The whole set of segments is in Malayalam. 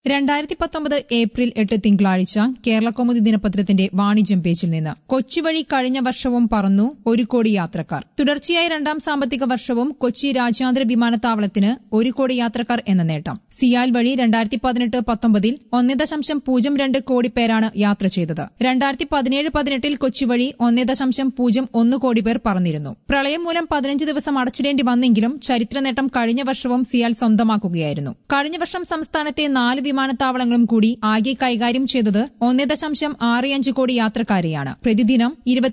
2019 ഏപ്രിൽ 8 തിങ്കളാഴ്ച കേരളകൗമുദി ദിനപത്രത്തിന്റെ വാണിജ്യം പേജിൽ നിന്ന് കൊച്ചി വഴി കഴിഞ്ഞ വർഷവും പറന്നു 1 കോടി യാത്രക്കാർ. തുടർച്ചയായ രണ്ടാം സാമ്പത്തിക വർഷവും കൊച്ചി രാജ്യാന്തര വിമാനത്താവളത്തിന് 1 കോടി യാത്രക്കാർ എന്ന നേട്ടം. സിയാൽ വഴി 2018-19 1.02 കോടി പേരാണ് യാത്ര ചെയ്തത്. 2017-18 കൊച്ചി വഴി 1.01 കോടി പേർ പറന്നിരുന്നു. പ്രളയം മൂലം 15 ദിവസം അടച്ചിടേണ്ടി വന്നെങ്കിലും ചരിത്ര നേട്ടം കഴിഞ്ഞ വർഷവും സിയാൽ സ്വന്തമാക്കുകയായിരുന്നു. കഴിഞ്ഞ വർഷം സംസ്ഥാനത്തെ 4 വിമാനത്താവളങ്ങളും കൂടി ആകെ കൈകാര്യം ചെയ്തത് 1.65 കോടി യാത്രക്കാരെയാണ്. പ്രതിദിനം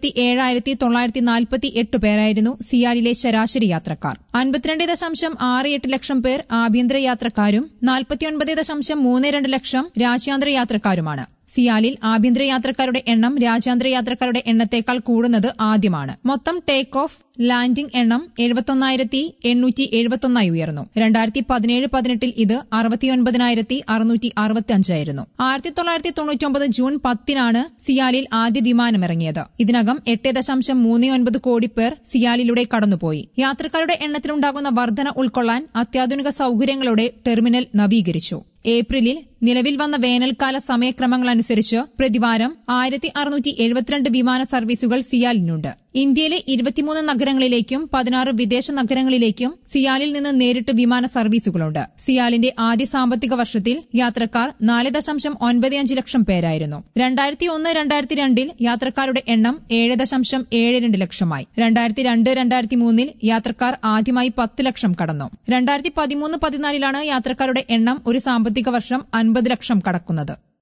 27,948 പേരായിരുന്നു സിയാലിലെ ശരാശരി യാത്രക്കാർ. 52.68 ലക്ഷം പേർ ആഭ്യന്തര യാത്രക്കാരും 49.32 ലക്ഷം രാജ്യാന്തര യാത്രക്കാരുമാണ്. സിയാലിൽ ആഭ്യന്തര യാത്രക്കാരുടെ എണ്ണം രാജ്യാന്തര യാത്രക്കാരുടെ എണ്ണത്തേക്കാൾ കൂടുന്നത് ആദ്യമാണ്. മൊത്തം ടേക്ക് ഓഫ് ലാൻഡിംഗ് എണ്ണം 71,871 ഉയർന്നു. 2017-18 ഇത് 69,665 ആയിരുന്നു. 1999 ജൂൺ 10 സിയാലിൽ ആദ്യ വിമാനമിറങ്ങിയത്. ഇതിനകം 8.39 കോടി പേർ സിയാലിലൂടെ കടന്നുപോയി. യാത്രക്കാരുടെ എണ്ണത്തിലുണ്ടാകുന്ന വർധന ഉൾക്കൊള്ളാൻ അത്യാധുനിക സൌകര്യങ്ങളോടെ ടെർമിനൽ നവീകരിച്ചു. ഏപ്രിലിൽ നിലവിൽ വന്ന വേനൽക്കാല സമയക്രമങ്ങളനുസരിച്ച് പ്രതിവാരം 1,672 വിമാന സർവീസുകൾ സിയാലിനുണ്ട്. ഇന്ത്യയിലെ 23 നഗരങ്ങളിലേക്കും 16 വിദേശ നഗരങ്ങളിലേക്കും സിയാലിൽ നിന്ന് നേരിട്ട് വിമാന സർവീസുകളുണ്ട്. സിയാലിന്റെ ആദ്യ സാമ്പത്തിക വർഷത്തിൽ യാത്രക്കാർ 4.95 ലക്ഷം പേരായിരുന്നു. 2001-2002 യാത്രക്കാരുടെ എണ്ണം 7.72 ലക്ഷമായി. 2002-2003 യാത്രക്കാർ ആദ്യമായി 10 ലക്ഷം കടന്നു. 2013-14 യാത്രക്കാരുടെ എണ്ണം ഒരു സാമ്പത്തിക വർഷം 50 ലക്ഷം കടക്കുന്നത്.